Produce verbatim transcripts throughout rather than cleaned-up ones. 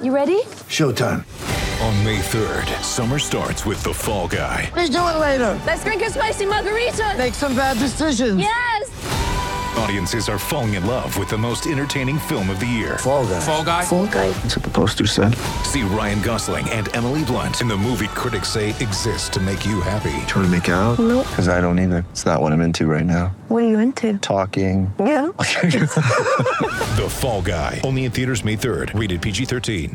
You ready? Showtime. On May third, summer starts with The Fall Guy. Let's do it later. Let's drink a spicy margarita. Make some bad decisions. Yes. Audiences are falling in love with the most entertaining film of the year. Fall Guy. Fall Guy? Fall Guy. That's what the poster said. See Ryan Gosling and Emily Blunt in the movie critics say exists to make you happy. Trying to make it out? Nope. Because I don't either. It's not what I'm into right now. What are you into? Talking. Yeah. The Fall Guy. Only in theaters May third. Rated P G thirteen.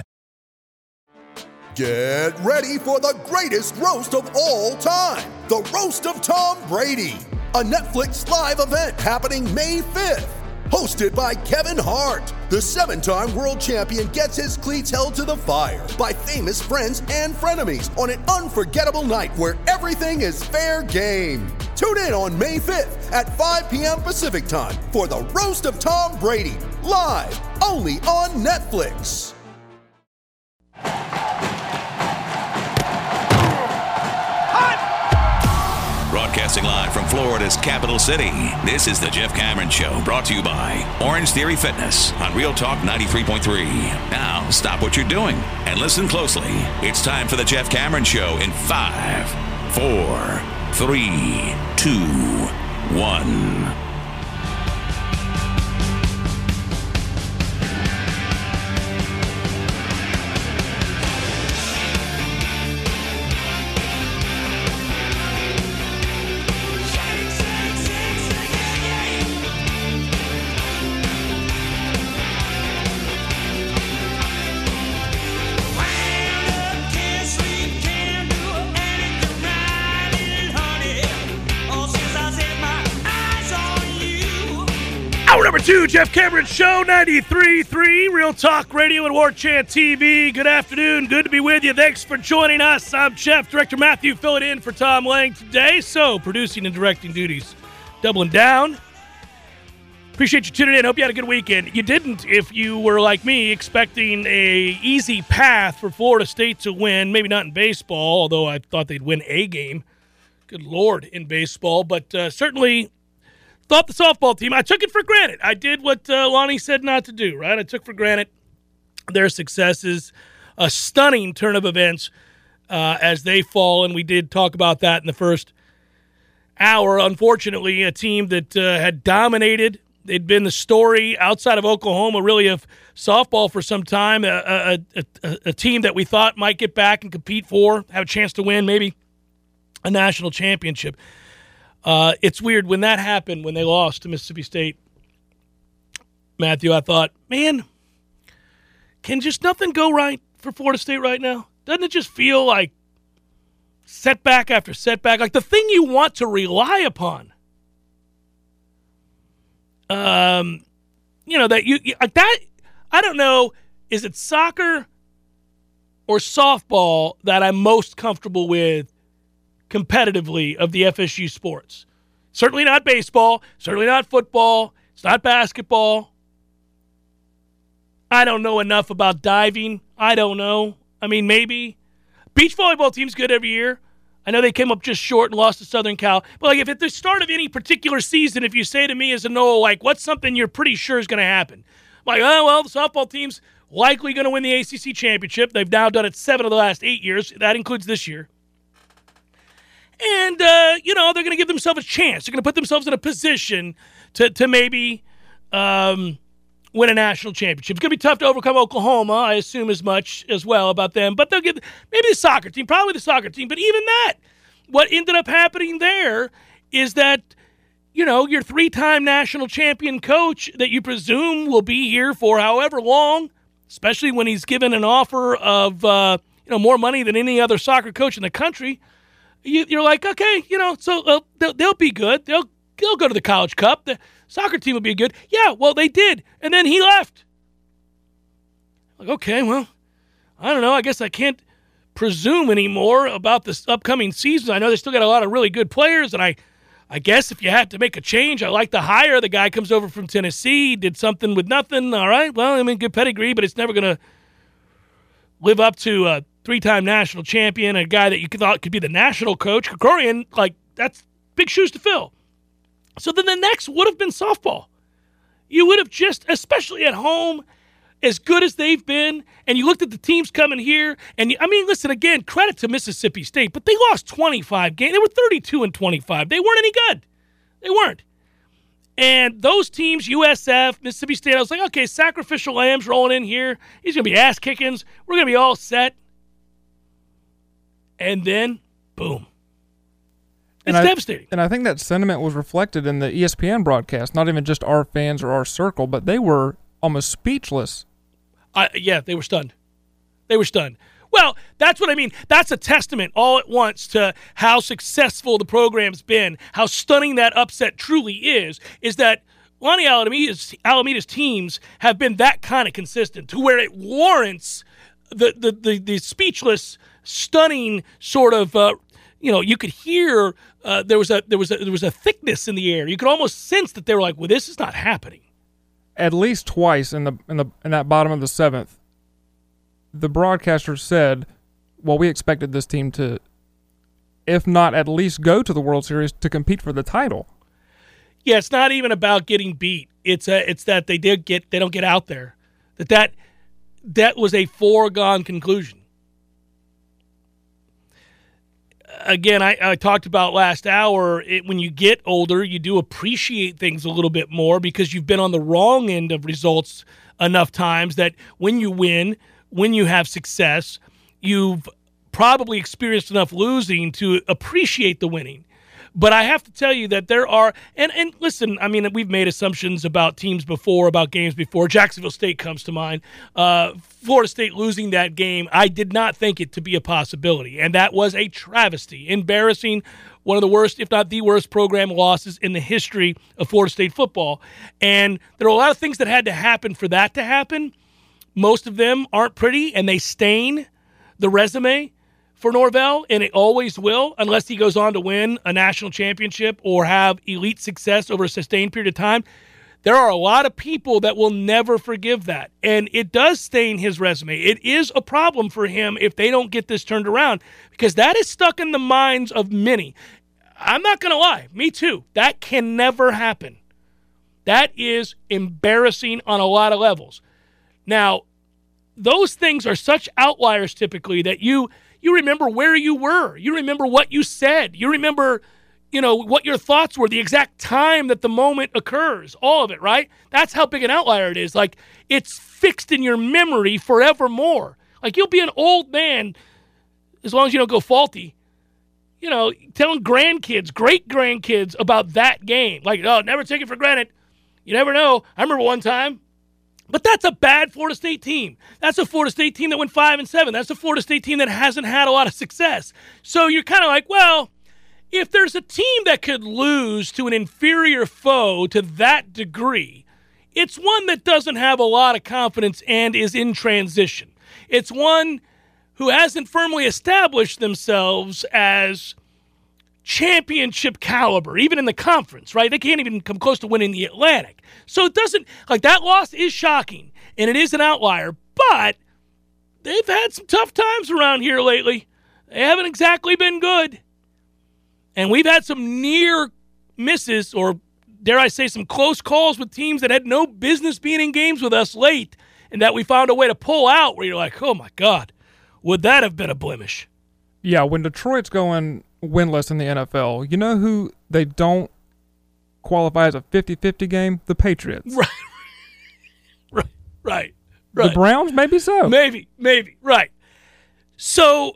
Get ready for the greatest roast of all time. The Roast of Tom Brady. A Netflix live event happening May fifth. Hosted by Kevin Hart. The seven-time world champion gets his cleats held to the fire by famous friends and frenemies on an unforgettable night where everything is fair game. Tune in on May fifth at five p.m. Pacific time for the Roast of Tom Brady. Live only on Netflix. Broadcasting live from Florida's capital city, this is the Jeff Cameron Show, brought to you by Orange Theory Fitness on Real Talk ninety-three point three. Now, stop what you're doing and listen closely. It's time for the Jeff Cameron Show in five, four, three, two, one. Number two, Jeff Cameron Show, ninety-three point three, Real Talk Radio and War Chant T V. Good afternoon. Good to be with you. Thanks for joining us. I'm Chef Director Matthew, filling in for Tom Lang today. So, producing and directing duties, doubling down. Appreciate you tuning in. Hope you had a good weekend. You didn't if you were like me, expecting a easy path for Florida State to win. Maybe not in baseball, although I thought they'd win a game. Good Lord, in baseball. But uh, certainly... thought the softball team, I took it for granted. I did what uh, Lonnie said not to do, right? I took for granted their successes. A stunning turn of events uh, as they fall, and we did talk about that in the first hour. Unfortunately, a team that uh, had dominated. They'd been the story outside of Oklahoma, really, of softball for some time. A, a, a, a team that we thought might get back and compete for, have a chance to win maybe a national championship. Uh, it's weird when that happened, when they lost to Mississippi State. Matthew, I thought, man, can just nothing go right for Florida State right now? Doesn't it just feel like setback after setback? Like the thing you want to rely upon. Um, you know, that you, you like that, I don't know, is it soccer or softball that I'm most comfortable with competitively of the F S U sports? Certainly not baseball, certainly not football, it's not basketball. I don't know enough about diving. I don't know. I mean, maybe. Beach volleyball team's good every year. I know they came up just short and lost to Southern Cal. But like if at the start of any particular season, if you say to me as a Noel, like, what's something you're pretty sure is going to happen? I'm like, oh, well, the softball team's likely going to win the A C C championship. They've now done it seven of the last eight years. That includes this year. And, uh, you know, they're going to give themselves a chance. They're going to put themselves in a position to, to maybe um, win a national championship. It's going to be tough to overcome Oklahoma. I assume as much as well about them. But they'll give maybe the soccer team, probably the soccer team. But even that, what ended up happening there is that, you know, your three-time national champion coach that you presume will be here for however long, especially when he's given an offer of, uh, you know, more money than any other soccer coach in the country. You, you're like, okay, you know, so uh, they'll, they'll be good. They'll they'll go to the College Cup. The soccer team will be good. Yeah, well, they did, and then he left. Like, okay, well, I don't know. I guess I can't presume anymore about this upcoming season. I know they still got a lot of really good players, and I, I guess if you had to make a change, I like the hire. The guy comes over from Tennessee, did something with nothing. All right, well, I mean, good pedigree, but it's never going to live up to a three-time national champion, a guy that you thought could be the national coach. Krikorian, like, that's big shoes to fill. So then the next would have been softball. You would have just, especially at home, as good as they've been, and you looked at the teams coming here, and you, I mean, listen, again, credit to Mississippi State, but they lost twenty-five games. They were thirty-two and twenty-five. They weren't any good. They weren't. And those teams, U S F, Mississippi State, I was like, okay, Sacrificial Lamb's rolling in here. He's going to be ass-kickings. We're going to be all set. And then, boom. It's and I, devastating. And I think that sentiment was reflected in the E S P N broadcast, not even just our fans or our circle, but they were almost speechless. I, yeah, they were stunned. They were stunned. Well, that's what I mean. That's a testament all at once to how successful the program's been, how stunning that upset truly is, is that Lonnie Alameda's, Alameda's teams have been that kind of consistent to where it warrants the the the, the speechless, stunning sort of, uh, you know, you could hear uh, there was a there was a, there was a thickness in the air. You could almost sense that they were like, well, this is not happening. At least twice in the in the in that bottom of the seventh, the broadcaster said, well, we expected this team to, if not at least go to the World Series, to compete for the title. Yeah, it's not even about getting beat. It's a, it's that they did get they don't get out there. That that that was a foregone conclusion. Again, I, I talked about last hour, it, when you get older, you do appreciate things a little bit more because you've been on the wrong end of results enough times that when you win, when you have success, you've probably experienced enough losing to appreciate the winning. But I have to tell you that there are, and, and listen, I mean, we've made assumptions about teams before, about games before. Jacksonville State comes to mind. Uh, Florida State losing that game, I did not think it to be a possibility. And that was a travesty. Embarrassing, one of the worst, if not the worst, program losses in the history of Florida State football. And there are a lot of things that had to happen for that to happen. Most of them aren't pretty, and they stain the resume for Norvell, and it always will, unless he goes on to win a national championship or have elite success over a sustained period of time. There are a lot of people that will never forgive that, and it does stain his resume. It is a problem for him if they don't get this turned around, because that is stuck in the minds of many. I'm not going to lie. Me too. That can never happen. That is embarrassing on a lot of levels. Now, those things are such outliers typically that you you remember where you were. You remember what you said. You remember, you know, what your thoughts were, the exact time that the moment occurs, all of it, right? That's how big an outlier it is. Like, it's fixed in your memory forevermore. Like, you'll be an old man as long as you don't go faulty, you know, telling grandkids, great-grandkids about that game. Like, oh, never take it for granted. You never know. I remember one time. But that's a bad Florida State team. That's a Florida State team that went five and seven. That's a Florida State team that hasn't had a lot of success. So you're kind of like, well, if there's a team that could lose to an inferior foe to that degree, it's one that doesn't have a lot of confidence and is in transition. It's one who hasn't firmly established themselves as championship caliber, even in the conference, right? They can't even come close to winning the Atlantic. So it doesn't, like, that loss is shocking, and it is an outlier, but they've had some tough times around here lately. They haven't exactly been good. And we've had some near misses, or dare I say some close calls with teams that had no business being in games with us late, and that we found a way to pull out where you're like, oh my God, would that have been a blemish? Yeah, when Detroit's going winless in the N F L, you know who they don't qualify as a fifty-fifty game? The Patriots. Right. right. Right. Right. The Browns? Maybe so. Maybe. Maybe. Right. So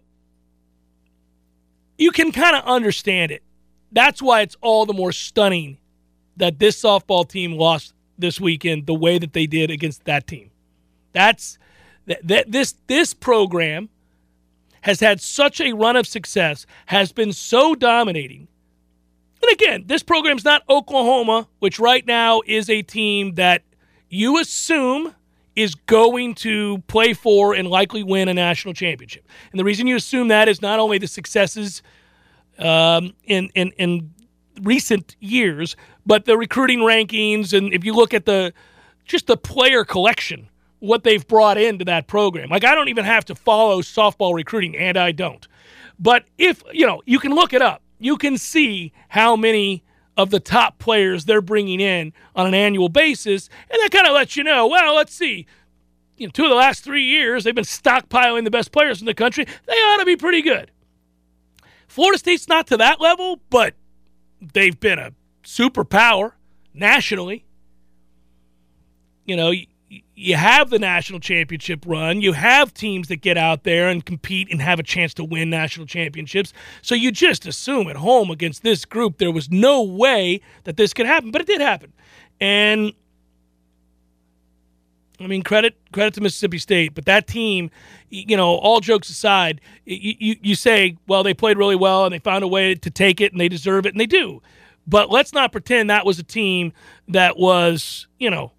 you can kind of understand it. That's why it's all the more stunning that this softball team lost this weekend the way that they did against that team. That's that, that this this program has had such a run of success, has been so dominating. And again, this program's not Oklahoma, which right now is a team that you assume is going to play for and likely win a national championship. And the reason you assume that is not only the successes um, in, in, in recent years, but the recruiting rankings, and if you look at the just the player collection, what they've brought into that program. Like, I don't even have to follow softball recruiting, and I don't. But if, you know, you can look it up. You can see how many of the top players they're bringing in on an annual basis, and that kind of lets you know, well, let's see. you know, two of the last three years, they've been stockpiling the best players in the country. They ought to be pretty good. Florida State's not to that level, but they've been a superpower nationally. You know, you, you have the national championship run. You have teams that get out there and compete and have a chance to win national championships. So you just assume at home against this group there was no way that this could happen, but it did happen. And I mean, credit credit to Mississippi State, but that team, you know, all jokes aside, you, you, you say, well, they played really well and they found a way to take it and they deserve it, and they do. But let's not pretend that was a team that was, you know,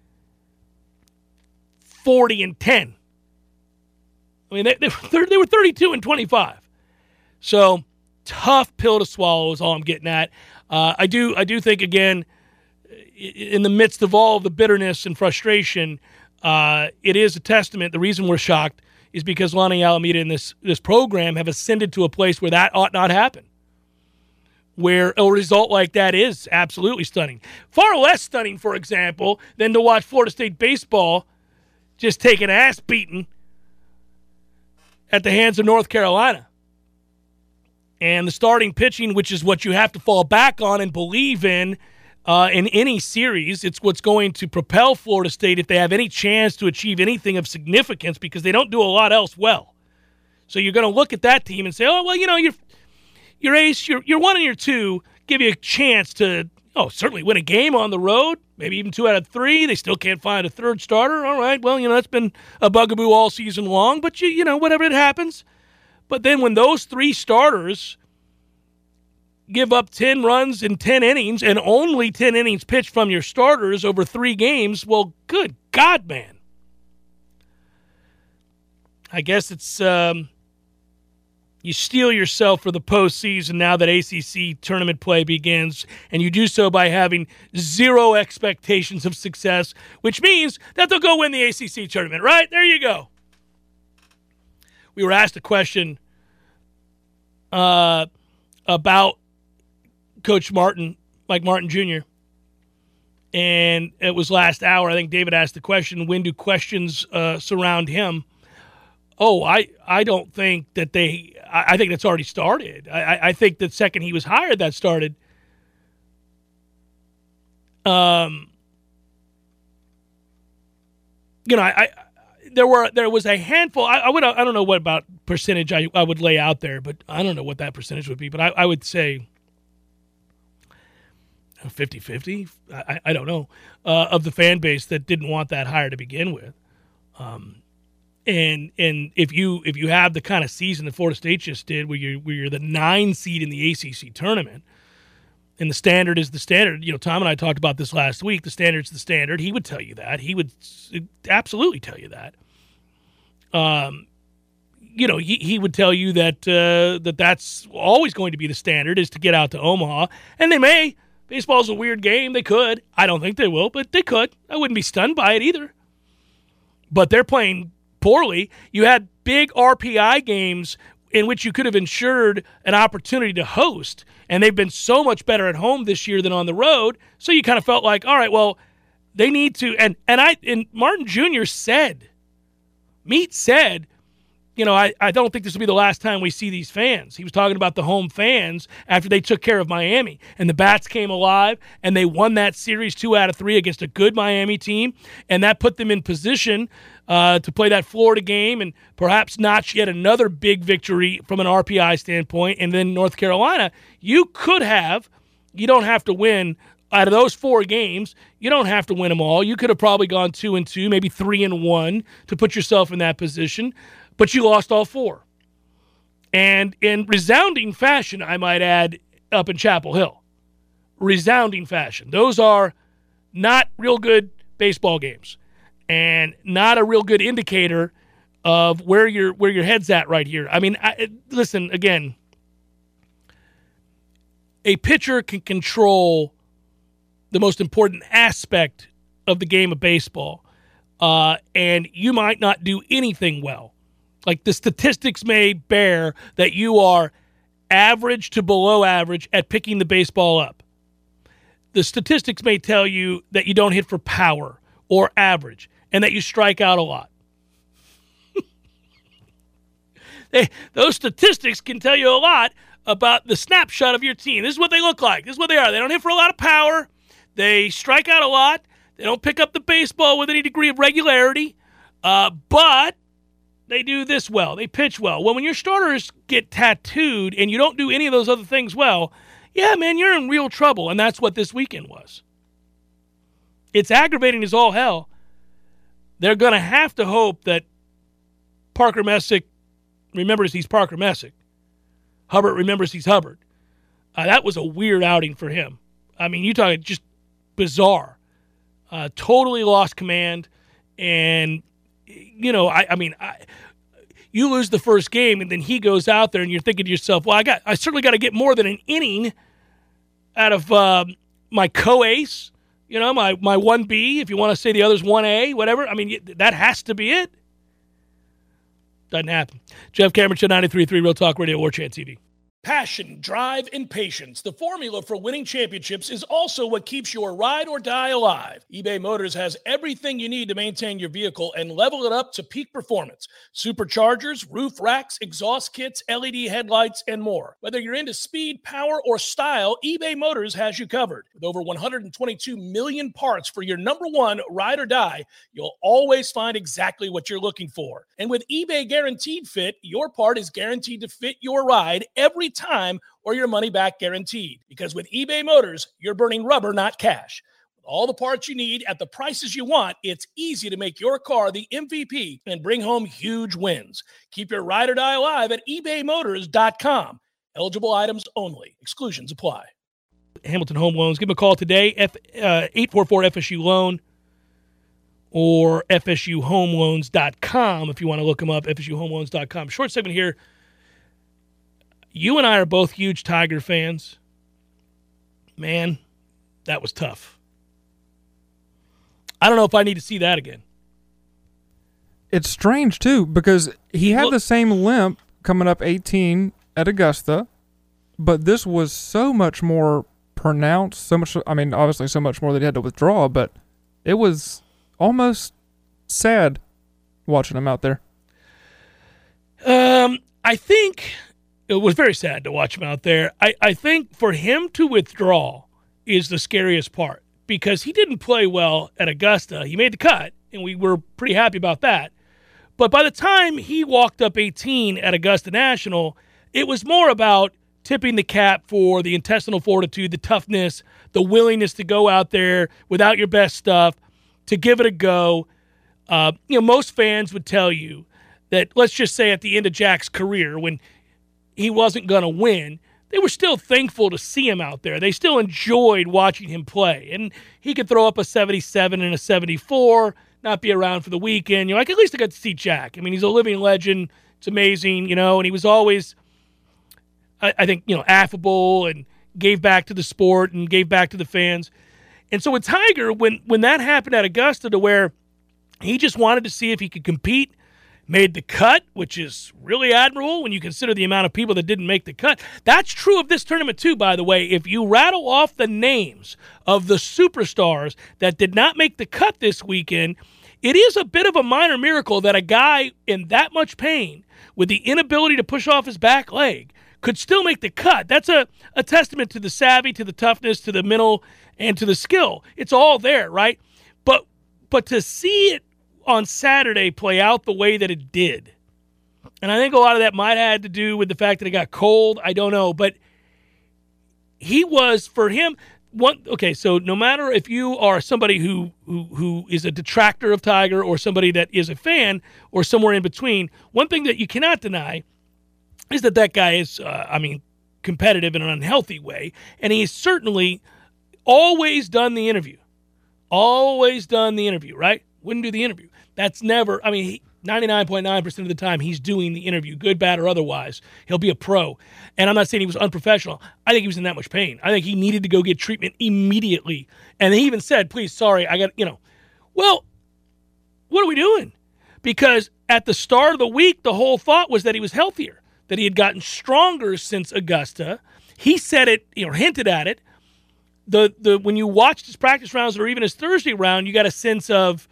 forty and ten. I mean, they, they, were, they were thirty-two and twenty-five. So tough pill to swallow is all I'm getting at. Uh, I do I do think, again, in the midst of all of the bitterness and frustration, uh, it is a testament. The reason we're shocked is because Lonnie Alameda and this, this program have ascended to a place where that ought not happen, where a result like that is absolutely stunning. Far less stunning, for example, than to watch Florida State baseball just take an ass beating at the hands of North Carolina. And the starting pitching, which is what you have to fall back on and believe in, Uh, in any series, it's what's going to propel Florida State if they have any chance to achieve anything of significance, because they don't do a lot else well. So you're going to look at that team and say, oh, well, you know, your your ace, your your one and your two give you a chance to, oh, certainly win a game on the road, maybe even two out of three. They still can't find a third starter. All right, well, you know, that's been a bugaboo all season long, but, you, you know, whatever it happens. But then when those three starters give up ten runs in ten innings and only ten innings pitched from your starters over three games, well, good God, man. I guess it's um, you steel yourself for the postseason now that A C C tournament play begins, and you do so by having zero expectations of success, which means that they'll go win the A C C tournament, right? There you go. We were asked a question uh, about Coach Martin, Mike Martin Junior, and it was last hour. I think David asked the question, when do questions uh, surround him? Oh, I, I don't think that they – I think that's already started. I, I think the second he was hired, that started. Um, you know, I, I there were there was a handful. I, I would I don't know what about percentage I, I would lay out there, but I don't know what that percentage would be. But I, I would say fifty-fifty, I, I don't know, uh, of the fan base that didn't want that hire to begin with. Um, and and if you if you have the kind of season that Florida State just did, where you're, where you're the nine seed in the A C C tournament, and the standard is the standard, you know, Tom and I talked about this last week, the standard's the standard. He would tell you that. He would absolutely tell you that. Um, you know, he, he would tell you that uh, that that's always going to be the standard, is to get out to Omaha. And they may. Baseball's a weird game. They could. I don't think they will, but they could. I wouldn't be stunned by it either. But they're playing poorly. You had big R P I games in which you could have ensured an opportunity to host, and they've been so much better at home this year than on the road. So you kind of felt like, all right, well, they need to. And and I and Martin Junior said, Meat said, you know, I, I don't think this will be the last time we see these fans. He was talking about the home fans after they took care of Miami. And the Bats came alive, and they won that series two out of three against a good Miami team. And that put them in position uh, to play that Florida game and perhaps notch yet another big victory from an R P I standpoint. And then North Carolina, you could have, you don't have to win out of those four games. You don't have to win them all. You could have probably gone two and two, maybe three and one to put yourself in that position. But you lost all four. And in resounding fashion, I might add, up in Chapel Hill. Resounding fashion. Those are not real good baseball games and not a real good indicator of where your where your head's at right here. I mean, I, listen, again, a pitcher can control the most important aspect of the game of baseball, uh, and you might not do anything well. Like, the statistics may bear that you are average to below average at picking the baseball up. The statistics may tell you that you don't hit for power or average. and that you strike out a lot. they, those statistics can tell you a lot about the snapshot of your team. This is what they look like. This is what they are. They don't hit for a lot of power. They strike out a lot. They don't pick up the baseball with any degree of regularity. Uh, but they do this well. They pitch well. Well, when your starters get tattooed and you don't do any of those other things well, yeah, man, you're in real trouble. And that's what this weekend was. It's aggravating as all hell. They're going to have to hope that Parker Messick remembers he's Parker Messick. Hubbard remembers he's Hubbard. Uh, that was a weird outing for him. I mean, you talk just bizarre. Uh, totally lost command. And, you know, I, I mean, I, you lose the first game, and then he goes out there, and you're thinking to yourself, well, I got, I certainly got to get more than an inning out of uh, my co-ace, you know, my, my one B, if you want to say the other's one A, whatever. I mean, that has to be it. Doesn't happen. Jeff Cameron, Show ninety-three point three, Real Talk Radio, War Chant T V. Passion, drive, and patience. The formula for winning championships is also what keeps your ride or die alive. eBay Motors has everything you need to maintain your vehicle and level it up to peak performance. Superchargers, roof racks, exhaust kits, L E D headlights, and more. Whether you're into speed, power, or style, eBay Motors has you covered. With over one hundred twenty-two million parts for your number one ride or die, you'll always find exactly what you're looking for. And with eBay Guaranteed Fit, your part is guaranteed to fit your ride every time or your money back guaranteed. Because with eBay Motors, you're burning rubber, not cash. With all the parts you need at the prices you want, it's easy to make your car the M V P and bring home huge wins. Keep your ride or die alive at ebay motors dot com. Eligible items only. Exclusions apply. Hamilton Home Loans. Give them a call today, F, uh, eight four four F S U loan or F S U home loans dot com if you want to look them up, F S U home loans dot com. Short segment here. You and I are both huge Tiger fans. Man, that was tough. I don't know if I need to see that again. It's strange, too, because he had Look, the same limp coming up eighteen at Augusta, but this was so much more pronounced, so much, I mean, obviously so much more that he had to withdraw, but it was almost sad watching him out there. Um, I think it was very sad to watch him out there. I, I think for him to withdraw is the scariest part because he didn't play well at Augusta. He made the cut, and we were pretty happy about that. But by the time he walked up eighteen at Augusta National, it was more about tipping the cap for the intestinal fortitude, the toughness, the willingness to go out there without your best stuff, to give it a go. Uh, you know, most fans would tell you that, let's just say at the end of Jack's career, when he wasn't going to win, they were still thankful to see him out there. They still enjoyed watching him play. And he could throw up a seventy-seven and a seventy-four, not be around for the weekend. You're like, at least I got to see Jack. I mean, he's a living legend. It's amazing, you know, and he was always, I, I think, you know, affable and gave back to the sport and gave back to the fans. And so with Tiger, when, when that happened at Augusta to where he just wanted to see if he could compete, made the cut, which is really admirable when you consider the amount of people that didn't make the cut. That's true of this tournament too, by the way. If you rattle off the names of the superstars that did not make the cut this weekend, it is a bit of a minor miracle that a guy in that much pain with the inability to push off his back leg could still make the cut. That's a, a testament to the savvy, to the toughness, to the mental, and to the skill. It's all there, right? But but to see it on Saturday play out the way that it did, and I think a lot of that might have had to do with the fact that it got cold. I don't know, but he was, for him, one. Okay, so no matter if you are somebody who who who is a detractor of Tiger or somebody that is a fan or somewhere in between, one thing that you cannot deny is that that guy is, uh, I mean, competitive in an unhealthy way, and he's certainly always done the interview. Always done the interview, right? Wouldn't do the interview. That's never, I mean, he, ninety-nine point nine percent of the time he's doing the interview, good, bad, or otherwise. He'll be a pro. And I'm not saying he was unprofessional. I think he was in that much pain. I think he needed to go get treatment immediately. And he even said, please, sorry, I got, you know. Well, what are we doing? Because at the start of the week, the whole thought was that he was healthier, that he had gotten stronger since Augusta. He said it, you know, hinted at it. The the when you watched his practice rounds or even his Thursday round, you got a sense of,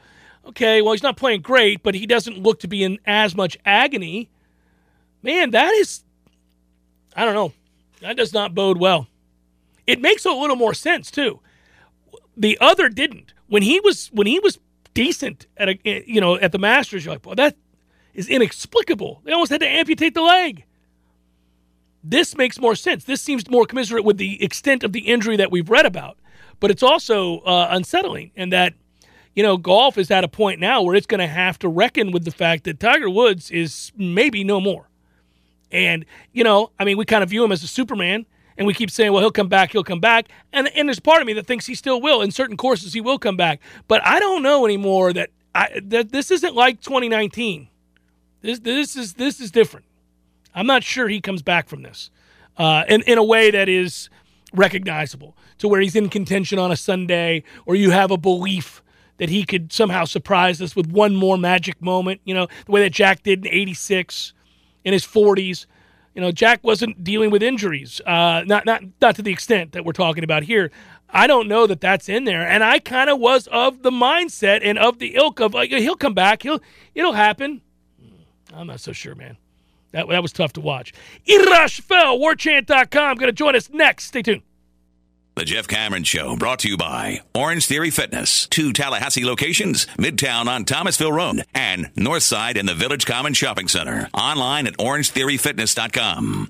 Okay, well, he's not playing great, but he doesn't look to be in as much agony. Man, that is, I don't know. That does not bode well. It makes a little more sense, too. The other didn't. When he was when he was decent at a, you know at the Masters, you're like, well, that is inexplicable. They almost had to amputate the leg. This makes more sense. This seems more commensurate with the extent of the injury that we've read about. But it's also uh, unsettling in that, you know, golf is at a point now where it's going to have to reckon with the fact that Tiger Woods is maybe no more. And, you know, I mean, we kind of view him as a Superman, and we keep saying, well, he'll come back, he'll come back. And and there's part of me that thinks he still will. In certain courses, he will come back. But I don't know anymore that I, that this isn't like twenty nineteen. This this is this is different. I'm not sure he comes back from this uh, in, in a way that is recognizable, to where he's in contention on a Sunday, or you have a belief that he could somehow surprise us with one more magic moment, you know, the way that Jack did in eighty-six, in his forties. You know, Jack wasn't dealing with injuries, uh, not not not to the extent that we're talking about here. I don't know that that's in there, and I kind of was of the mindset and of the ilk of, like, he'll come back, he'll it'll happen. I'm not so sure, man. That that was tough to watch. Irash Fell, war chant dot com, going to join us next. Stay tuned. The Jeff Cameron Show, brought to you by Orange Theory Fitness. Two Tallahassee locations, Midtown on Thomasville Road and Northside in the Village Common Shopping Center. Online at orange theory fitness dot com.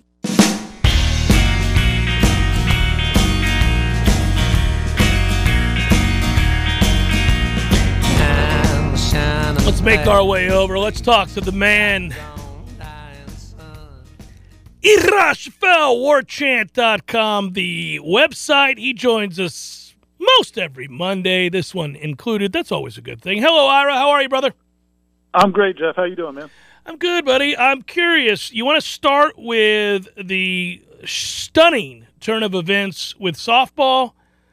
Let's make our way over. Let's talk to the man. Irash Fell, war chant dot com, the website. He joins us most every Monday, this one included. That's always a good thing. Hello, Ira. How are you, brother? I'm great, Jeff. How you doing, man? I'm good, buddy. I'm curious. You want to start with the stunning turn of events with softball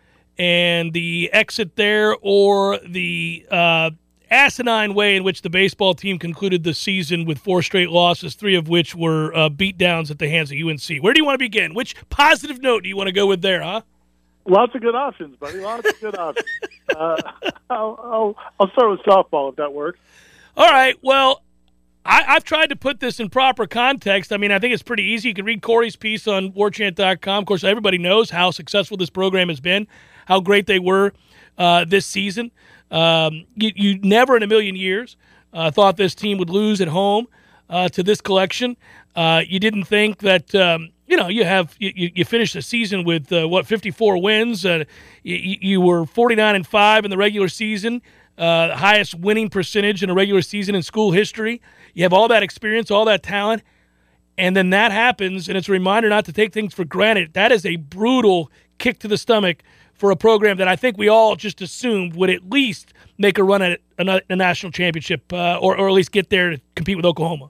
and the exit there, or the uh, asinine way in which the baseball team concluded the season with four straight losses, three of which were uh, beatdowns at the hands of U N C? Where do you want to begin? Which positive note do you want to go with there, huh? Lots of good options, buddy. Lots of good options. Uh, I'll, I'll, I'll start with softball, if that works. All right. Well, I, I've tried to put this in proper context. I mean, I think it's pretty easy. You can read Corey's piece on war chant dot com. Of course, everybody knows how successful this program has been, how great they were uh, this season. Um, you, you never in a million years uh, thought this team would lose at home uh, to this collection. Uh, you didn't think that, um, you know, you have you, you finished the season with, uh, what, fifty-four wins. Uh, you, you were forty-nine and five in the regular season, uh, the highest winning percentage in a regular season in school history. You have all that experience, all that talent, and then that happens, and it's a reminder not to take things for granted. That is a brutal kick to the stomach for a program that I think we all just assumed would at least make a run at a, a national championship, uh, or, or at least get there to compete with Oklahoma.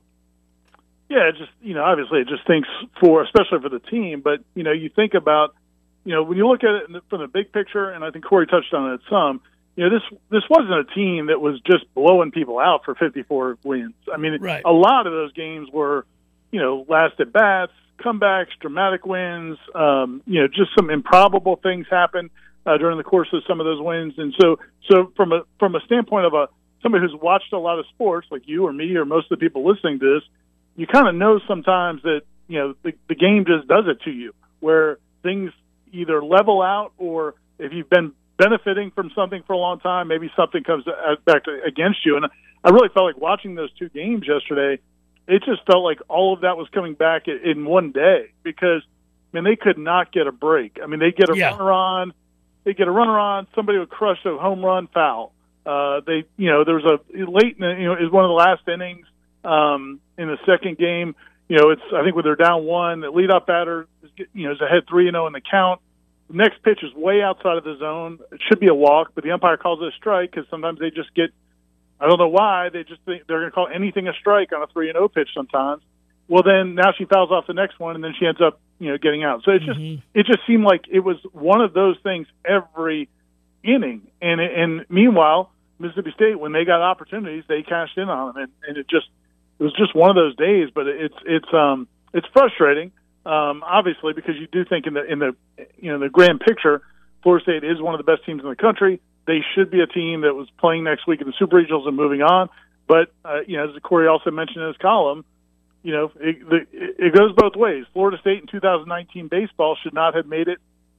Yeah, it just, you know, obviously it just thinks for, especially for the team, but, you know, you think about, you know, when you look at it from the big picture, and I think Corey touched on it some, you know, this this wasn't a team that was just blowing people out for fifty-four wins. I mean, right. A lot of those games were, you know, last at bats, comebacks, dramatic wins, um, you know, just some improbable things happen uh, during the course of some of those wins. And so, so from a from a standpoint of a somebody who's watched a lot of sports, like you or me or most of the people listening to this, you kind of know sometimes that, you know, the, the game just does it to you, where things either level out, or if you've been benefiting from something for a long time, maybe something comes back to, against you. And I really felt like watching those two games yesterday, it just felt like all of that was coming back in one day, because, I mean, they could not get a break. I mean, they get a yeah. runner on, they get a runner on, somebody would crush a home run, foul. Uh, they, you know, there was a late, in the, you know, it was one of the last innings um, in the second game. You know, it's, I think when they're down one, the leadoff batter, is, you know, is ahead three and zero in the count. The next pitch is way outside of the zone. It should be a walk, but the umpire calls it a strike, because sometimes they just get, I don't know why, they just think they're going to call anything a strike on a three and zero pitch sometimes. Well, then now she fouls off the next one, and then she ends up, you know, getting out. So it's just, mm-hmm. it just seemed like it was one of those things every inning. And and meanwhile, Mississippi State, when they got opportunities, they cashed in on them, and, and it just, it was just one of those days. But it's it's um it's frustrating, um, obviously, because you do think in the in the you know the grand picture, Florida State is one of the best teams in the country. they should be a team that was playing next week in the Super Regionals and moving on. But, uh, you know, as Corey also mentioned in his column, you know, it, the, it goes both ways. Florida State in two thousand nineteen baseball should not have made it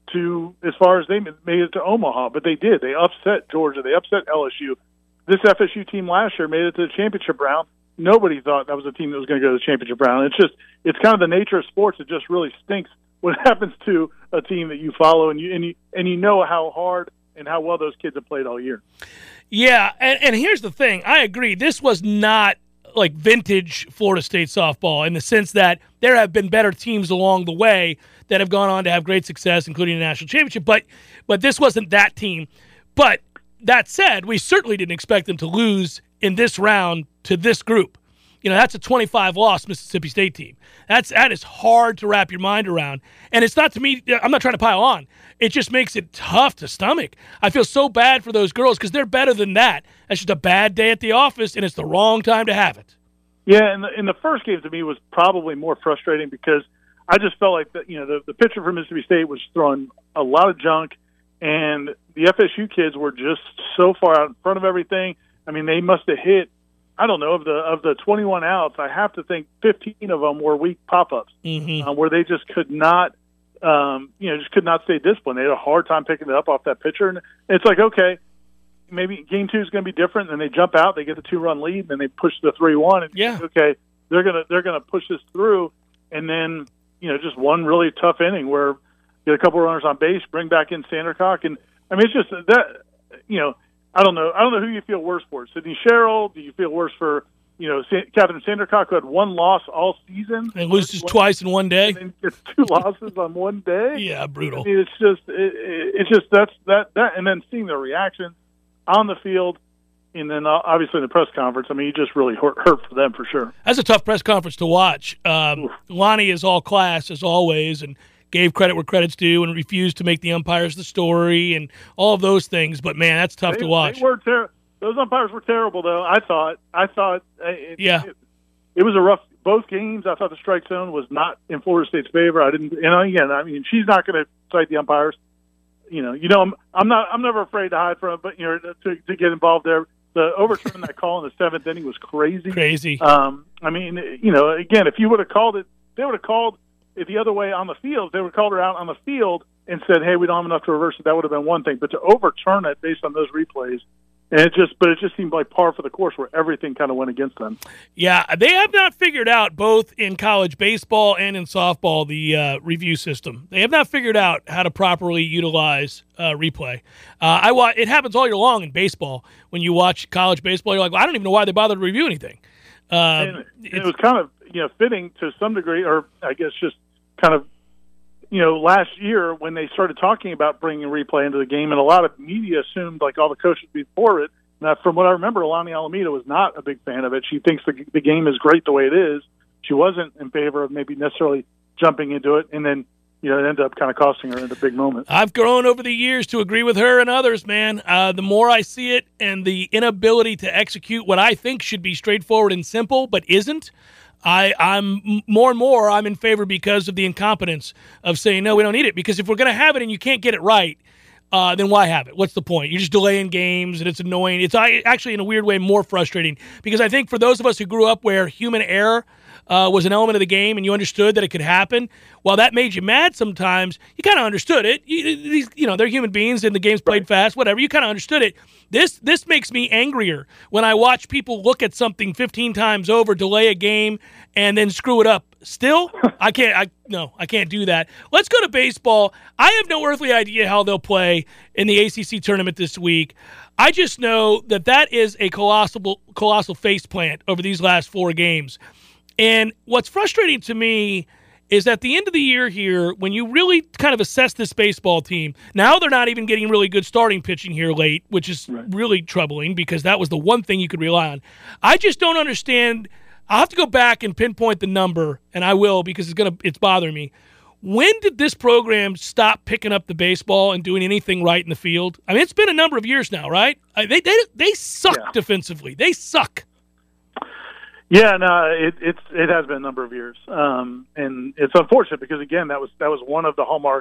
to as far as they made it to Omaha, but they did. They upset Georgia. They upset L S U. This F S U team last year made it to the championship round. Nobody thought that was a team that was going to go to the championship round. It's just, it's kind of the nature of sports. It just really stinks what happens to a team that you follow and you and you and you know how hard and how well those kids have played all year. Yeah, and, and here's the thing. I agree. This was not like vintage Florida State softball in the sense that there have been better teams along the way that have gone on to have great success, including a national championship. But but this wasn't that team. But that said, we certainly didn't expect them to lose in this round to this group. You know, that's a twenty-five loss Mississippi State team. That's that is hard to wrap your mind around. And it's not to me, I'm not trying to pile on. It just makes it tough to stomach. I feel so bad for those girls because they're better than that. That's just a bad day at the office, and it's the wrong time to have it. Yeah, and the, and the first game to me was probably more frustrating because I just felt like the, you know the, the pitcher from Mississippi State was throwing a lot of junk, and the F S U kids were just so far out in front of everything. I mean, they must have hit, I don't know, of the of the twenty-one outs, I have to think fifteen of them were weak pop-ups, mm-hmm. uh, where they just could not, um, you know, just could not stay disciplined. They had a hard time picking it up off that pitcher, and it's like, okay, maybe game two is going to be different. Then they jump out, they get the two-run lead, and then they push the three one, and yeah, okay, they're gonna they're gonna push this through, and then you know, just one really tough inning where get a couple of runners on base, bring back in Sandercock, and I mean, it's just that, you know. I don't know. I don't know who you feel worse for. Sydney Sherrill? Do you feel worse for, you know, Sa- Catherine Sandercock, who had one loss all season and loses twice in one day, and then gets two losses on one day? Yeah, brutal. I mean, it's just, it, it, it's just that's that that, and then seeing the reaction on the field, and then obviously in the press conference. I mean, you just really hurt, hurt for them for sure. That's a tough press conference to watch. Um, Lonnie is all class as always, and gave credit where credit's due and refused to make the umpires the story and all of those things. But, man, that's tough they, to watch. They were ter- those umpires were terrible, though. I thought. I thought it, yeah. it, it was a rough – both games, I thought the strike zone was not in Florida State's favor. I didn't – and again, I mean, she's not going to cite the umpires. You know, you know, I'm, I'm not – I'm never afraid to hide from it, but, you know, to, to get involved there. The overturn that call in the seventh inning was crazy. Crazy. Um, I mean, you know, again, if you would have called it – they would have called – if the other way on the field, they would have called her out on the field and said, hey, we don't have enough to reverse it, that would have been one thing. But to overturn it based on those replays, and it just, but it just seemed like par for the course where everything kind of went against them. Yeah, they have not figured out, both in college baseball and in softball, the uh, review system. They have not figured out how to properly utilize uh, replay. Uh, I wa- It happens all year long in baseball. When you watch college baseball, you're like, well, I don't even know why they bothered to review anything. Uh, and, and it was kind of, you know, fitting to some degree, or I guess just kind of, you know, last year when they started talking about bringing replay into the game, and a lot of media assumed like all the coaches would be for it. Now, from what I remember, Alani Alameda was not a big fan of it. She thinks the, the game is great the way it is. She wasn't in favor of maybe necessarily jumping into it, and then, you know, it ended up kind of costing her in a big moment. I've grown over the years to agree with her and others, man. Uh, the more I see it, and the inability to execute what I think should be straightforward and simple, but isn't, I, I'm more and more I'm in favor because of the incompetence of saying, no, we don't need it. Because if we're going to have it and you can't get it right, uh, then why have it? What's the point? You're just delaying games, and it's annoying. It's actually, in a weird way, more frustrating. Because I think for those of us who grew up where human error uh, was an element of the game and you understood that it could happen, while that made you mad sometimes, you kind of understood it. You, these, you know, they're human beings and the game's played right. fast, whatever. You kind of understood it. This this makes me angrier when I watch people look at something fifteen times over, delay a game, and then screw it up. Still, I can't. I no, I can't do that. Let's go to baseball. I have no earthly idea how they'll play in the A C C tournament this week. I just know that that is a colossal, colossal faceplant over these last four games. And what's frustrating to me is at the end of the year here, when you really kind of assess this baseball team, now they're not even getting really good starting pitching here late, which is right. really troubling because that was the one thing you could rely on. I just don't understand. I'll have to go back and pinpoint the number, and I will because it's gonna it's bothering me. When did this program stop picking up the baseball and doing anything right in the field? I mean, it's been a number of years now, right? They they they suck yeah. defensively. They suck. Yeah, no, it it's it has been a number of years, um, and it's unfortunate because again, that was that was one of the hallmarks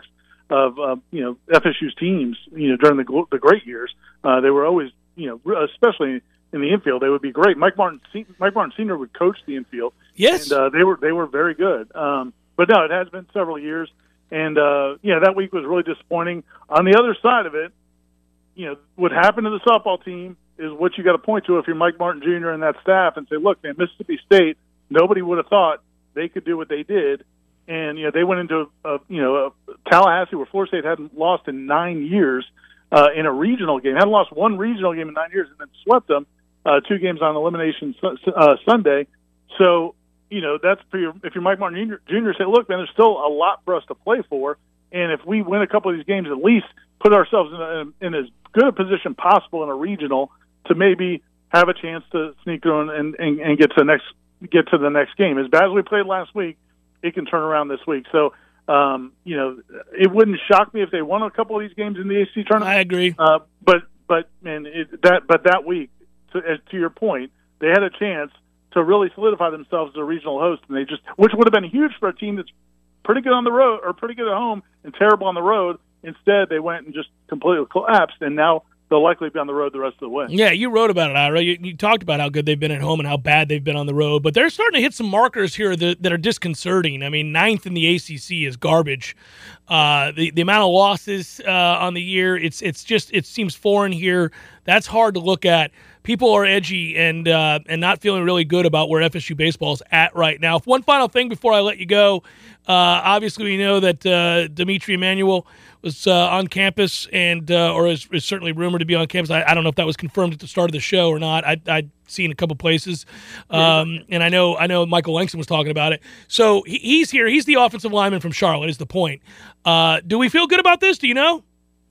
of uh, you know F S U's teams. You know, during the the great years, uh, they were always you know especially in the infield they would be great. Mike Martin Mike Martin Senior would coach the infield. Yes, and uh, they were they were very good. Um, but no, it has been several years, and uh, yeah, that week was really disappointing. On the other side of it, you know, what happened to the softball team is what you got to point to if you're Mike Martin Junior and that staff and say, look, man, Mississippi State, nobody would have thought they could do what they did. And, you know, they went into, a, you know, a Tallahassee where Florida State hadn't lost in nine years uh, in a regional game, hadn't lost one regional game in nine years and then swept them uh, two games on elimination uh, Sunday. So, you know, that's for your, if you're Mike Martin Junior, Junior, say, look, man, there's still a lot for us to play for. And if we win a couple of these games, at least put ourselves in, a, in as good a position possible in a regional to maybe have a chance to sneak through and, and, and get to the next get to the next game. As bad as we played last week, it can turn around this week. So, um, you know, it wouldn't shock me if they won a couple of these games in the A C C tournament. I agree. Uh, but but man, it, that but that week, to, as to your point, they had a chance to really solidify themselves as a regional host, and they just which would have been huge for a team that's pretty good on the road or pretty good at home and terrible on the road. Instead, they went and just completely collapsed, and now they'll likely be on the road the rest of the way. Yeah, you wrote about it, Ira. You, you talked about how good they've been at home and how bad they've been on the road, but they're starting to hit some markers here that, that are disconcerting. I mean, ninth in the A C C is garbage. Uh, the the amount of losses uh, on the year, it's it's just it seems foreign here. That's hard to look at. People are edgy and uh, and not feeling really good about where F S U baseball is at right now. One final thing before I let you go. Uh, obviously, we know that uh, Dimitri Emmanuel was uh, on campus and uh, or is, is certainly rumored to be on campus. I, I don't know if that was confirmed at the start of the show or not. I, I'd seen a couple places, um, and I know I know Michael Langston was talking about it. So he, he's here. He's the offensive lineman from Charlotte. Is the point? Uh, do we feel good about this? Do you know?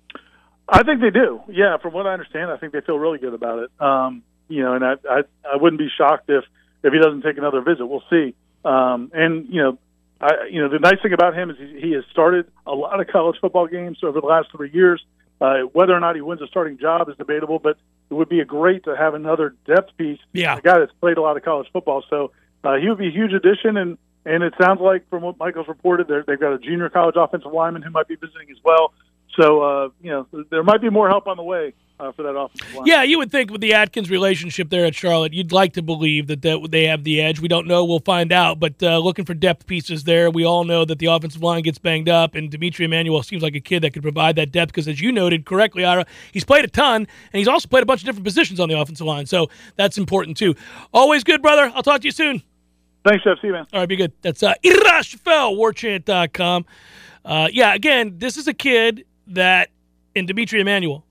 I think they do. Yeah, from what I understand, I think they feel really good about it. Um, you know, and I, I I wouldn't be shocked if if he doesn't take another visit. We'll see. Um, and you know. I, you know, the nice thing about him is he, he has started a lot of college football games over the last three years. Uh, whether or not he wins a starting job is debatable, but it would be a great to have another depth piece. Yeah. A guy that's played a lot of college football. So uh, he would be a huge addition, and, and it sounds like from what Michael's reported, they've got a junior college offensive lineman who might be visiting as well. So, uh, you know, there might be more help on the way uh, for that offensive line. Yeah, you would think with the Atkins relationship there at Charlotte, you'd like to believe that, that they have the edge. We don't know. We'll find out. But uh, looking for depth pieces there, we all know that the offensive line gets banged up, and Dimitri Emmanuel seems like a kid that could provide that depth because, as you noted correctly, Ira, he's played a ton, and he's also played a bunch of different positions on the offensive line. So that's important, too. Always good, brother. I'll talk to you soon. Thanks, Jeff. See you, man. All right, be good. That's uh, Ira Schoffel, war chant dot com. Uh, yeah, again, this is a kid that, in Dimitri Emmanuel,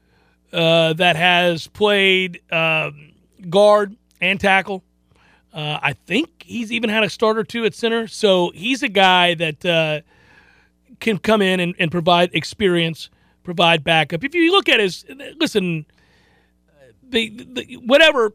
uh, that has played um, guard and tackle. Uh, I think he's even had a start or two at center. So he's a guy that uh, can come in and, and provide experience, provide backup. If you look at his, listen, the, the whatever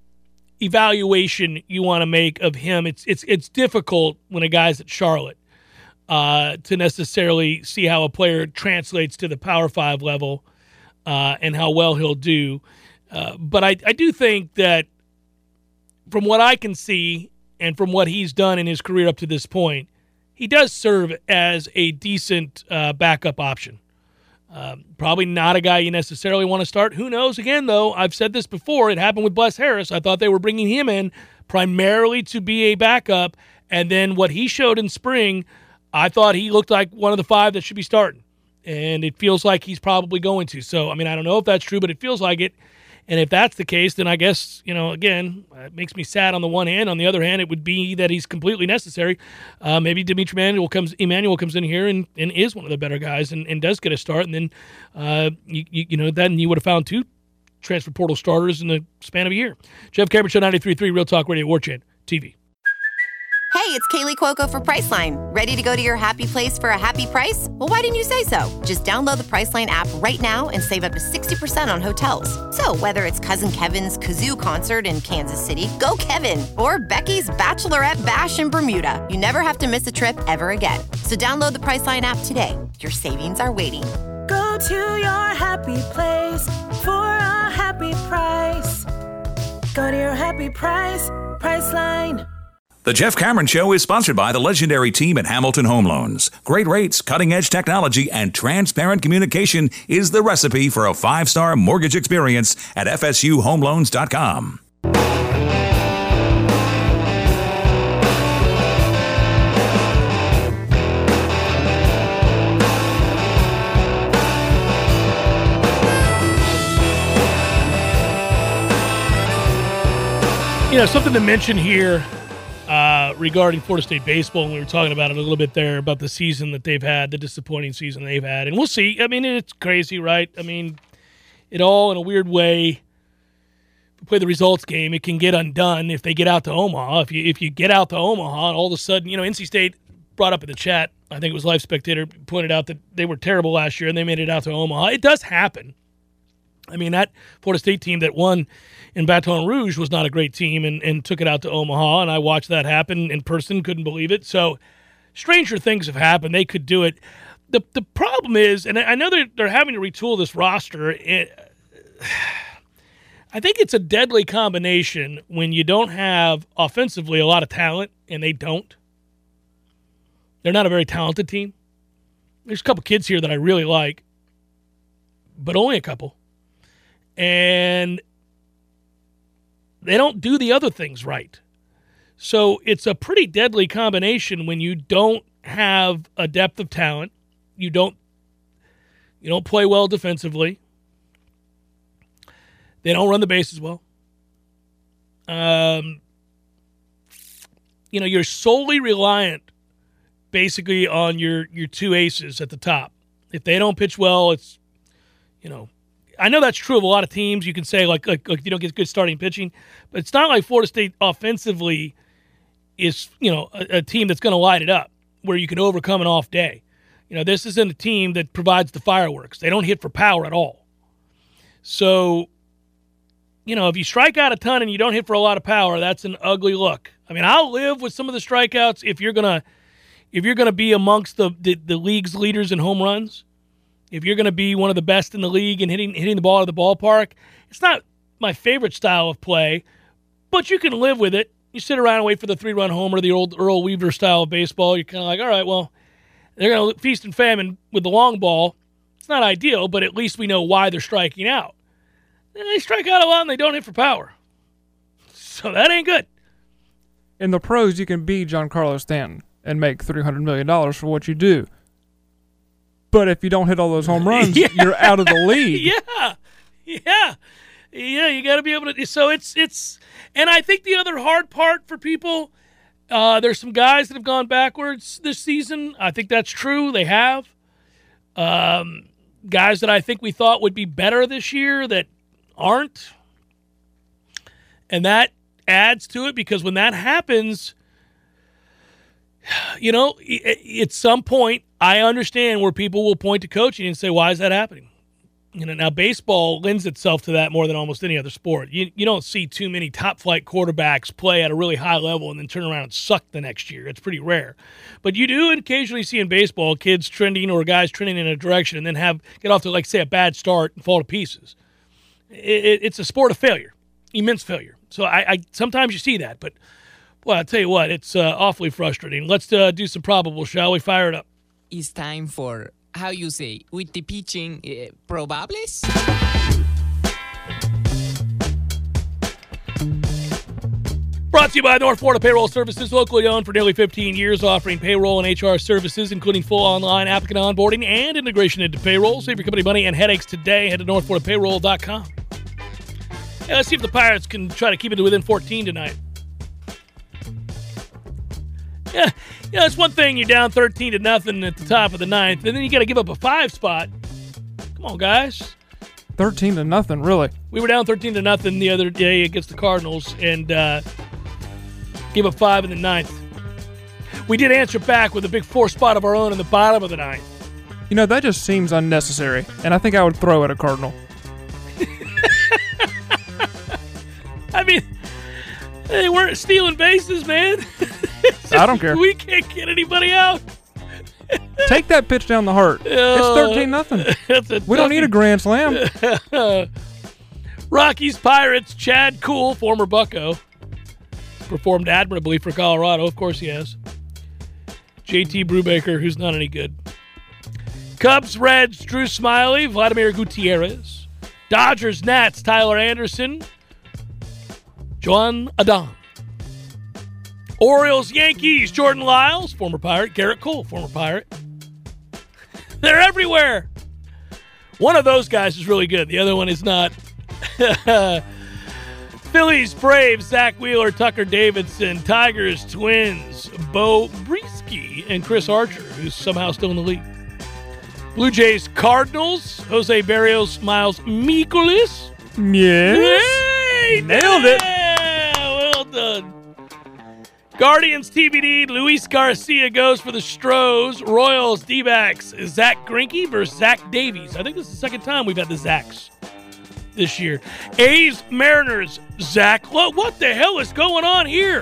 evaluation you want to make of him, it's it's it's difficult when a guy's at Charlotte. Uh, to necessarily see how a player translates to the Power Five level uh, and how well he'll do. Uh, but I, I do think that from what I can see and from what he's done in his career up to this point, he does serve as a decent uh, backup option. Um, probably not a guy you necessarily want to start. Who knows? Again, though, I've said this before. It happened with Bless Harris. I thought they were bringing him in primarily to be a backup, and then what he showed in spring, I thought he looked like one of the five that should be starting, and it feels like he's probably going to. So, I mean, I don't know if that's true, but it feels like it. And if that's the case, then I guess, you know, again, it makes me sad on the one hand. On the other hand, it would be that he's completely necessary. Uh, maybe Dimitri Emmanuel comes, Emmanuel comes in here and, and is one of the better guys and, and does get a start. And then, uh, you, you, you know, then you would have found two transfer portal starters in the span of a year. Jeff Cameron, Show ninety-three point three, Real Talk Radio, War Chant T V. Hey, it's Kaylee Cuoco for Priceline. Ready to go to your happy place for a happy price? Well, why didn't you say so? Just download the Priceline app right now and save up to sixty percent on hotels. So whether it's Cousin Kevin's Kazoo Concert in Kansas City, go Kevin, or Becky's Bachelorette Bash in Bermuda, you never have to miss a trip ever again. So download the Priceline app today. Your savings are waiting. Go to your happy place for a happy price. Go to your happy price, Priceline. The Jeff Cameron Show is sponsored by the legendary team at Hamilton Home Loans. Great rates, cutting-edge technology, and transparent communication is the recipe for a five-star mortgage experience at F S U home loans dot com. You know, something to mention here uh, regarding Florida State baseball, and we were talking about it a little bit there, about the season that they've had, the disappointing season they've had. And we'll see. I mean, it's crazy, right? I mean, it all, in a weird way, if we play the results game, it can get undone if they get out to Omaha. If you if you get out to Omaha, and all of a sudden, you know, N C State brought up in the chat, I think it was Live Spectator, pointed out that they were terrible last year, and they made it out to Omaha. It does happen. I mean, that Florida State team that won in Baton Rouge was not a great team and, and took it out to Omaha, and I watched that happen in person, couldn't believe it. So stranger things have happened. They could do it. The the problem is, and I know they're, they're having to retool this roster, it, I think it's a deadly combination when you don't have offensively a lot of talent, and they don't. They're not a very talented team. There's a couple kids here that I really like, but only a couple. And they don't do the other things right. So it's a pretty deadly combination when you don't have a depth of talent. You don't you don't play well defensively. They don't run the bases well. Um, you know, you're solely reliant basically on your, your two aces at the top. If they don't pitch well, it's, you know, I know that's true of a lot of teams. You can say, like, like, like you don't get good starting pitching, but it's not like Florida State offensively is, you know, a, a team that's going to light it up where you can overcome an off day. You know, this isn't a team that provides the fireworks. They don't hit for power at all. So, you know, if you strike out a ton and you don't hit for a lot of power, that's an ugly look. I mean, I'll live with some of the strikeouts if you're gonna if you're gonna be amongst the the, the league's leaders in home runs. If you're going to be one of the best in the league and hitting hitting the ball out of the ballpark, it's not my favorite style of play, but you can live with it. You sit around and wait for the three-run homer, the old Earl Weaver style of baseball. You're kind of like, all right, well, they're going to feast and famine with the long ball. It's not ideal, but at least we know why they're striking out. And they strike out a lot and they don't hit for power. So that ain't good. In the pros, you can be Giancarlo Stanton and make three hundred million dollars for what you do. But if you don't hit all those home runs, yeah. you're out of the league. Yeah, yeah, yeah. You got to be able to. So it's it's, and I think the other hard part for people, uh, there's some guys that have gone backwards this season. I think that's true. They have um, guys that I think we thought would be better this year that aren't, and that adds to it because when that happens, you know, at some point. I understand where people will point to coaching and say, why is that happening? You know, now baseball lends itself to that more than almost any other sport. You you don't see too many top-flight quarterbacks play at a really high level and then turn around and suck the next year. It's pretty rare. But you do occasionally see in baseball kids trending or guys trending in a direction and then have get off to, like, say, a bad start and fall to pieces. It, it, it's a sport of failure, immense failure. So I, I sometimes you see that. But, boy, I'll tell you what, it's uh, awfully frustrating. Let's uh, do some probables, shall we? Fire it up. It's time for, how you say, with the pitching, uh, probables? Brought to you by North Florida Payroll Services, locally owned for nearly fifteen years, offering payroll and H R services, including full online applicant onboarding and integration into payroll. Save your company money and headaches today. Head to north florida payroll dot com. Yeah, let's see if the Pirates can try to keep it to within fourteen tonight. Yeah, you know, it's one thing you're down thirteen to nothing at the top of the ninth, and then you got to give up a five spot. Come on, guys. thirteen to nothing, really. We were down thirteen to nothing the other day against the Cardinals, and uh, gave up five in the ninth. We did answer back with a big four spot of our own in the bottom of the ninth. You know, that just seems unnecessary, and I think I would throw at a Cardinal. I mean, they weren't stealing bases, man. I don't care. We can't get anybody out. Take that pitch down the heart. Uh, it's thirteen nothing. We don't need a grand slam. Rockies, Pirates, Chad Kuhl, former Bucko. performed admirably for Colorado. Of course he has. J T Brubaker, who's not any good. Cubs, Reds, Drew Smyly, Vladimir Gutierrez. Dodgers, Nats, Tyler Anderson, Joan Adon. Orioles, Yankees, Jordan Lyles, former Pirate. Garrett Cole, former Pirate. They're everywhere. One of those guys is really good. The other one is not. Phillies, Braves, Zach Wheeler, Tucker Davidson. Tigers, Twins, Bo Brisky, and Chris Archer, who's somehow still in the league. Blue Jays, Cardinals, Jose Barrios, Miles Mikolas. Yes. Yay! Nailed it. Yeah, well done. Guardians, T B D, Luis Garcia goes for the Stros. Royals, D-backs, Zach Greinke versus Zach Davies. I think this is the second time we've had the Zachs this year. A's, Mariners, Zach. What, what the hell is going on here?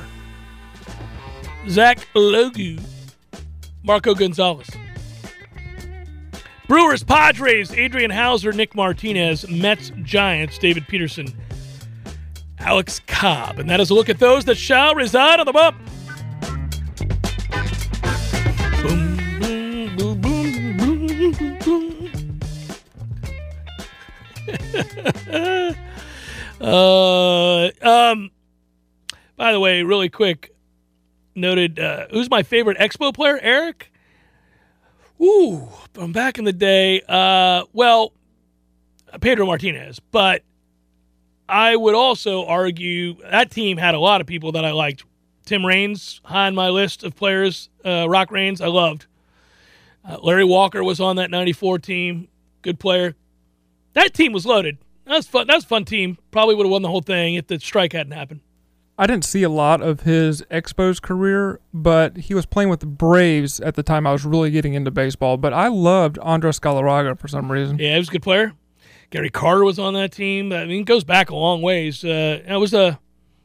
Zach Logu, Marco Gonzalez. Brewers, Padres, Adrian Hauser, Nick Martinez. Mets, Giants, David Peterson, Alex Cobb. And that is a look at those that shall reside on the bump. Boom, boom, boom, boom, boom, boom. uh, um, by the way, really quick, noted, uh, who's my favorite Expo player? Eric? Ooh, from back in the day, uh, well, Pedro Martinez, but I would also argue that team had a lot of people that I liked. Tim Raines, high on my list of players. Uh, Rock Raines, I loved. Uh, Larry Walker was on that ninety-four team. Good player. That team was loaded. That was fun. That was a fun team. Probably would have won the whole thing if the strike hadn't happened. I didn't see a lot of his Expos career, but he was playing with the Braves at the time I was really getting into baseball. But I loved Andres Galarraga for some reason. Yeah, he was a good player. Gary Carter was on that team. I mean, it goes back a long ways. Uh, it was a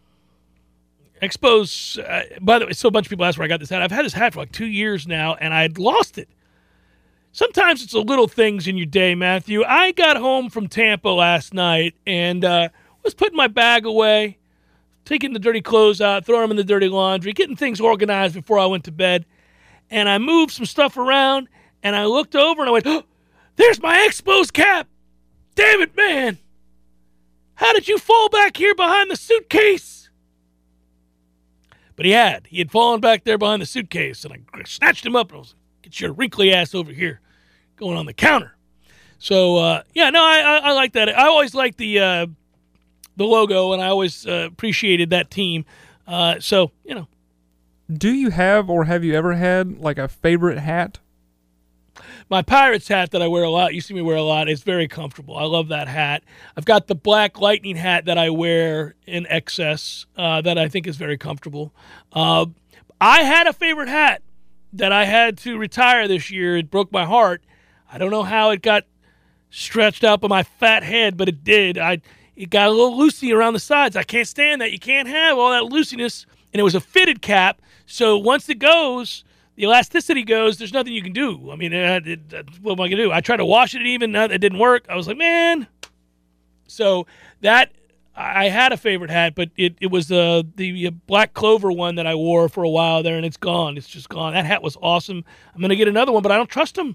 Expos. Uh, by the way, so a bunch of people ask where I got this hat. I've had this hat for like two years now, and I'd lost it. Sometimes it's the little things in your day, Matthew. I got home from Tampa last night and uh, was putting my bag away, taking the dirty clothes out, throwing them in the dirty laundry, getting things organized before I went to bed. And I moved some stuff around, and I looked over, and I went, oh, there's my Expos cap. Damn it, man. How did you fall back here behind the suitcase? But he had. He had fallen back there behind the suitcase, and I snatched him up, and I was like, get your wrinkly ass over here, going on the counter. So, uh, yeah, no, I, I, I like that. I always liked the uh, the logo, and I always uh, appreciated that team. Uh, so, you know. Do you have or have you ever had, like, a favorite hat? My Pirates hat that I wear a lot, you see me wear a lot, is very comfortable. I love that hat. I've got the Black Lightning hat that I wear in excess uh, that I think is very comfortable. Uh, I had a favorite hat that I had to retire this year. It broke my heart. I don't know how it got stretched out by my fat head, but it did. I It got a little loosey around the sides. I can't stand that. You can't have all that loosiness. And it was a fitted cap, so once it goes, the elasticity goes, there's nothing you can do. I mean, it, it, what am I going to do? I tried to wash it even. It didn't work. I was like, man. So that, I had a favorite hat, but it, it was uh, the Black Clover one that I wore for a while there, and it's gone. It's just gone. That hat was awesome. I'm going to get another one, but I don't trust them.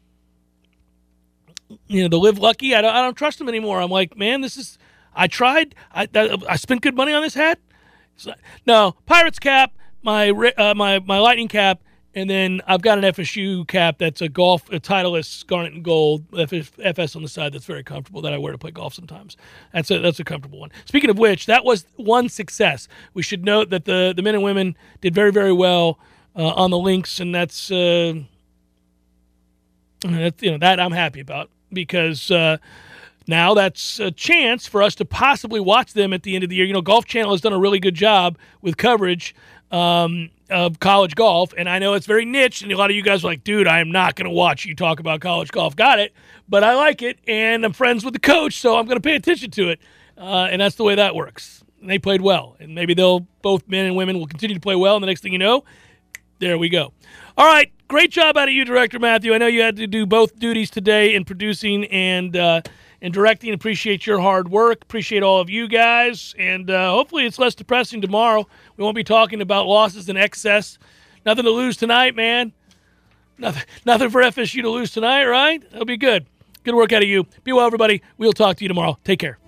You know, the Live Lucky, I don't, I don't trust them anymore. I'm like, man, this is, I tried. I, I, I spent good money on this hat. So, no, Pirates cap, my, uh, my, my Lightning cap, and then I've got an F S U cap that's a golf, a Titleist garnet and gold, F S on the side that's very comfortable that I wear to play golf sometimes. That's a that's a comfortable one. Speaking of which, that was one success. We should note that the, the men and women did very, very well uh, on the links, and that's, uh, that's, you know, that I'm happy about because uh, now that's a chance for us to possibly watch them at the end of the year. You know, Golf Channel has done a really good job with coverage um, of college golf, and I know it's very niche, and a lot of you guys are like, dude, I am not going to watch you talk about college golf. Got it, but I like it, and I'm friends with the coach, so I'm going to pay attention to it, uh, and that's the way that works. And they played well, and maybe they'll, both men and women will continue to play well, and the next thing you know, there we go. All right, great job out of you, Director Matthew. I know you had to do both duties today in producing and uh, and directing. Appreciate your hard work. Appreciate all of you guys. And uh, hopefully it's less depressing tomorrow. We won't be talking about losses in excess. Nothing to lose tonight, man. Nothing, nothing for F S U to lose tonight, right? That'll be good. Good work out of you. Be well, everybody. We'll talk to you tomorrow. Take care.